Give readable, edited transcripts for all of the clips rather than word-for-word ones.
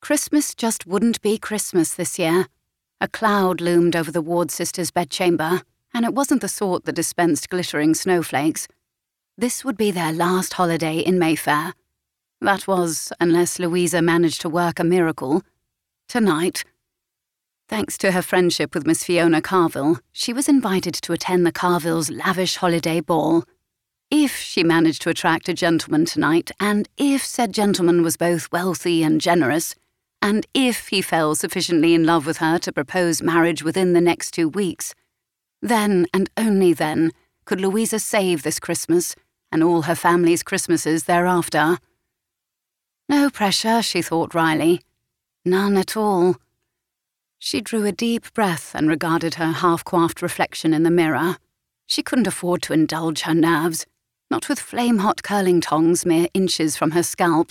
Christmas just wouldn't be Christmas this year. A cloud loomed over the ward sister's bedchamber, and it wasn't the sort that dispensed glittering snowflakes. This would be their last holiday in Mayfair. That was, unless Louisa managed to work a miracle. Tonight. Thanks to her friendship with Miss Fiona Carville, she was invited to attend the Carvilles' lavish holiday ball. If she managed to attract a gentleman tonight, and if said gentleman was both wealthy and generous, and if he fell sufficiently in love with her to propose marriage within the next 2 weeks, then and only then could Louisa save this Christmas and all her family's Christmases thereafter. No pressure, she thought wryly. None at all. She drew a deep breath and regarded her half-coiffed reflection in the mirror. She couldn't afford to indulge her nerves, not with flame-hot curling tongs mere inches from her scalp.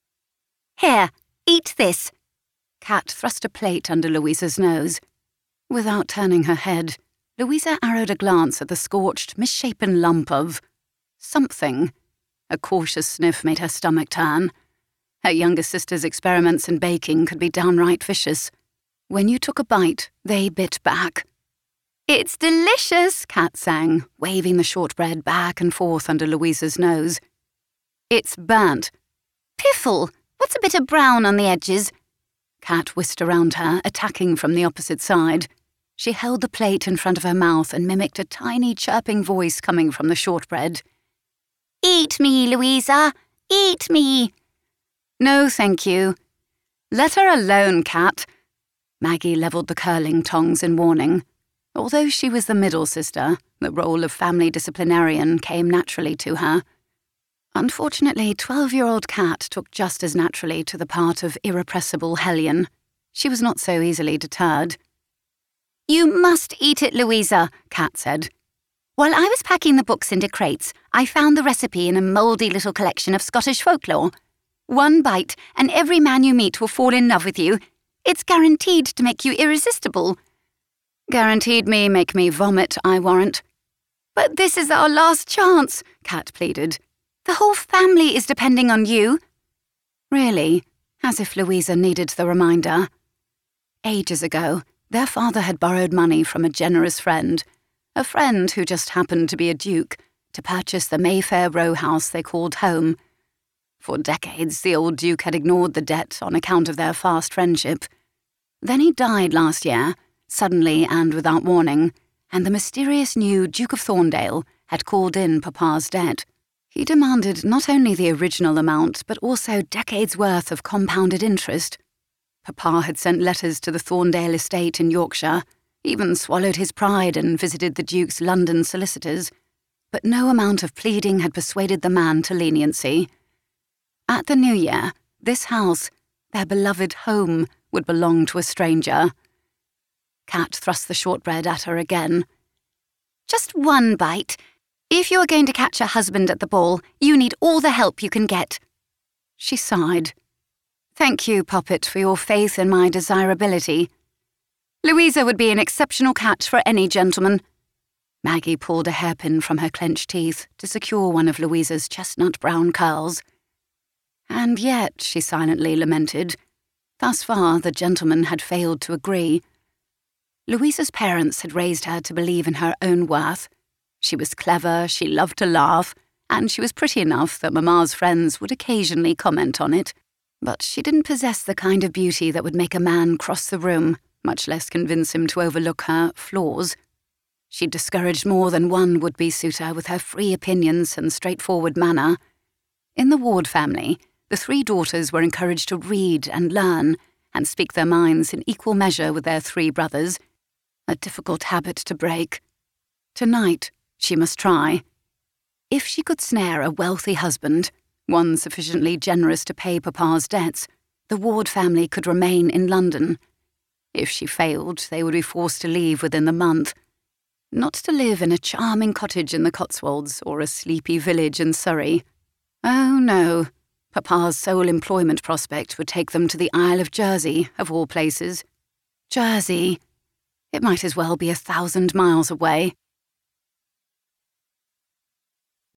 Here, eat this. Kat thrust a plate under Louisa's nose. Without turning her head, Louisa arrowed a glance at the scorched, misshapen lump of something. A cautious sniff made her stomach turn. Her younger sister's experiments in baking could be downright vicious. When you took a bite, they bit back. It's delicious, Kat sang, waving the shortbread back and forth under Louisa's nose. It's burnt. Piffle, what's a bit of brown on the edges? Kat whisked around her, attacking from the opposite side. She held the plate in front of her mouth and mimicked a tiny chirping voice coming from the shortbread. Eat me, Louisa, eat me. No, thank you. Let her alone, Kat. Maggie levelled the curling tongs in warning. Although she was the middle sister, the role of family disciplinarian came naturally to her. Unfortunately, 12-year-old Kat took just as naturally to the part of irrepressible hellion. She was not so easily deterred. You must eat it, Louisa, Kat said. While I was packing the books into crates, I found the recipe in a mouldy little collection of Scottish folklore. 1 bite, and every man you meet will fall in love with you. It's guaranteed to make you irresistible. Guaranteed make me vomit, I warrant. But this is our last chance, Kat pleaded. The whole family is depending on you. Really? As if Louisa needed the reminder. Ages ago, their father had borrowed money from a generous friend, a friend who just happened to be a duke, to purchase the Mayfair row house they called home. For decades, the old duke had ignored the debt on account of their fast friendship. Then he died last year, suddenly and without warning, and the mysterious new Duke of Thorndale had called in Papa's debt. He demanded not only the original amount, but also decades' worth of compounded interest. Papa had sent letters to the Thorndale estate in Yorkshire, even swallowed his pride and visited the Duke's London solicitors, but no amount of pleading had persuaded the man to leniency. At the New Year, this house, their beloved home, would belong to a stranger. Kat thrust the shortbread at her again. Just 1 bite. If you are going to catch a husband at the ball, you need all the help you can get. She sighed. Thank you, Poppet, for your faith in my desirability. Louisa would be an exceptional catch for any gentleman. Maggie pulled a hairpin from her clenched teeth to secure one of Louisa's chestnut-brown curls. And yet, she silently lamented, thus far the gentleman had failed to agree. Louisa's parents had raised her to believe in her own worth. She was clever, she loved to laugh, and she was pretty enough that Mamma's friends would occasionally comment on it. But she didn't possess the kind of beauty that would make a man cross the room, much less convince him to overlook her flaws. She discouraged more than one would-be suitor with her free opinions and straightforward manner. In the Ward family, the 3 daughters were encouraged to read and learn and speak their minds in equal measure with their 3 brothers, a difficult habit to break. Tonight, she must try. If she could snare a wealthy husband, one sufficiently generous to pay Papa's debts, the Ward family could remain in London. If she failed, they would be forced to leave within the month. Not to live in a charming cottage in the Cotswolds or a sleepy village in Surrey. Oh, no. Papa's sole employment prospect would take them to the Isle of Jersey, of all places. Jersey. It might as well be 1,000 miles away.